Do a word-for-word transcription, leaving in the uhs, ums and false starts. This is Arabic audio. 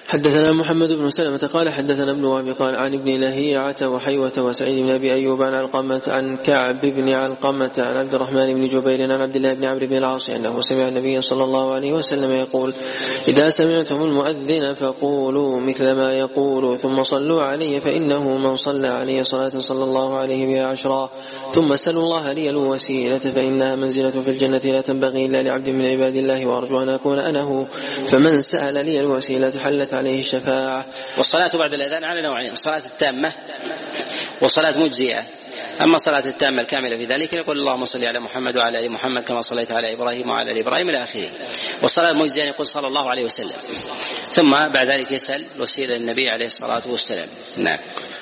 حدثنا محمد بن سلمة قال حدثنا ابن وهب قال عن ابن لهيعة وحيوة وسعيد بن أبي أيوب عن علقمة عن كعب بن علقمة عن عبد الرحمن بن جبير عن عبد الله بن عمرو بن العاص أنه سمع النبي صلى الله عليه وسلم يقول: إذا سمعتم المؤذن فقولوا مثل ما يقول ثم صلوا عليه فإنه من صلى عليه صلاة صلى الله عليه بها عشرا ثم سلوا الله لي الوسيلة فإنها منزلة في الجنة لا تنبغي إلا لعبد من عباد الله وأرجو أن أكون أنا هو فمن سأل لي الوسيلة حلت عليه الشفاعة. والصلاة بعد الأذان على نوعين: صلاة التامة وصلاة مجزئة. أما صلاة التامة الكاملة في ذلك يقول: اللهم صل على محمد وعلى آل محمد كما صليت على إبراهيم وعلى آل إبراهيم إلى آخره. والصلاة المجزئة يقول صلى الله عليه وسلم، ثم بعد ذلك يسأل الوسيلة للنبي عليه الصلاة والسلام. نعم.